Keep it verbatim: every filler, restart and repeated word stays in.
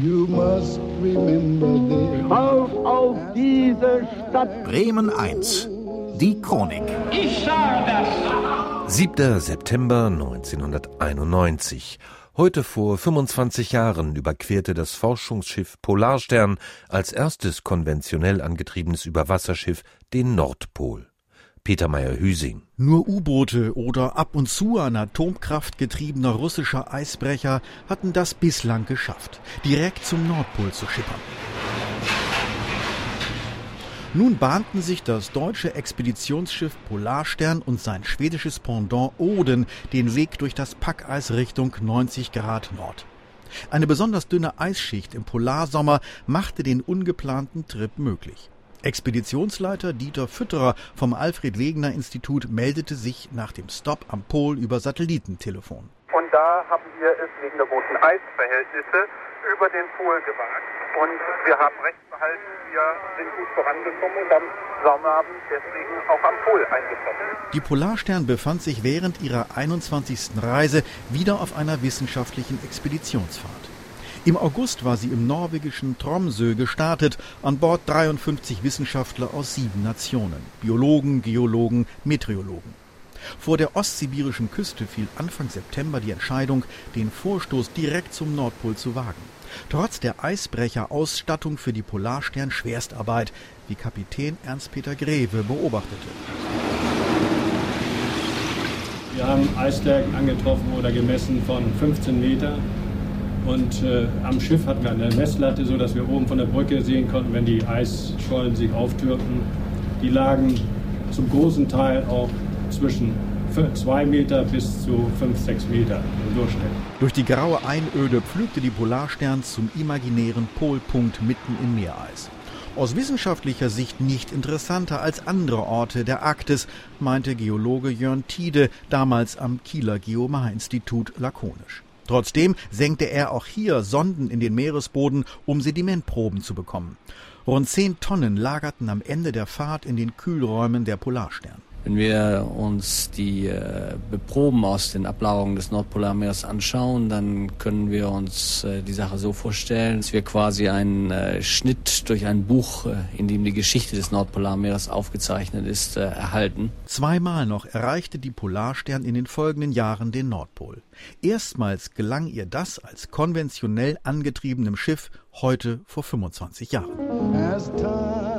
You must remember this. Auf, auf diese Stadt! Bremen eins. Die Chronik. Ich sage das! siebter September neunzehnhunderteinundneunzig. Heute vor fünfundzwanzig Jahren überquerte das Forschungsschiff Polarstern als erstes konventionell angetriebenes Überwasserschiff den Nordpol. Peter Meyer-Hüsing. Nur U-Boote oder ab und zu ein atomkraftgetriebener russischer Eisbrecher hatten das bislang geschafft, direkt zum Nordpol zu schippern. Nun bahnten sich das deutsche Expeditionsschiff Polarstern und sein schwedisches Pendant Oden den Weg durch das Packeis Richtung neunzig Grad Nord. Eine besonders dünne Eisschicht im Polarsommer machte den ungeplanten Trip möglich. Expeditionsleiter Dieter Fütterer vom Alfred-Wegener-Institut meldete sich nach dem Stopp am Pol über Satellitentelefon. Und da haben wir es wegen der guten Eisverhältnisse über den Pol gewagt. Und wir haben recht behalten, wir sind gut vorangekommen und am Sommerabend deswegen auch am Pol eingetroffen. Die Polarstern befand sich während ihrer einundzwanzigsten Reise wieder auf einer wissenschaftlichen Expeditionsfahrt. Im August war sie im norwegischen Tromsø gestartet, an Bord dreiundfünfzig Wissenschaftler aus sieben Nationen, Biologen, Geologen, Meteorologen. Vor der ostsibirischen Küste fiel Anfang September die Entscheidung, den Vorstoß direkt zum Nordpol zu wagen. Trotz der Eisbrecherausstattung für die Polarstern Schwerstarbeit, wie Kapitän Ernst-Peter Greve beobachtete. Wir haben Eisberg angetroffen oder gemessen von fünfzehn Meter. Und äh, am Schiff hatten wir eine Messlatte, so dass wir oben von der Brücke sehen konnten, wenn die Eisschollen sich auftürmten. Die lagen zum großen Teil auch zwischen zwei Meter bis zu fünf, sechs Meter im Durchschnitt. Durch die graue Einöde pflügte die Polarstern zum imaginären Polpunkt mitten im Meereis. Aus wissenschaftlicher Sicht nicht interessanter als andere Orte der Arktis, meinte Geologe Jörn Tiede, damals am Kieler Geomar-Institut lakonisch. Trotzdem senkte er auch hier Sonden in den Meeresboden, um Sedimentproben zu bekommen. Rund zehn Tonnen lagerten am Ende der Fahrt in den Kühlräumen der Polarstern. Wenn wir uns die äh, Proben aus den Ablagerungen des Nordpolarmeers anschauen, dann können wir uns äh, die Sache so vorstellen, dass wir quasi einen äh, Schnitt durch ein Buch, äh, in dem die Geschichte des Nordpolarmeers aufgezeichnet ist, äh, erhalten. Zweimal noch erreichte die Polarstern in den folgenden Jahren den Nordpol. Erstmals gelang ihr das als konventionell angetriebenem Schiff, heute vor fünfundzwanzig Jahren.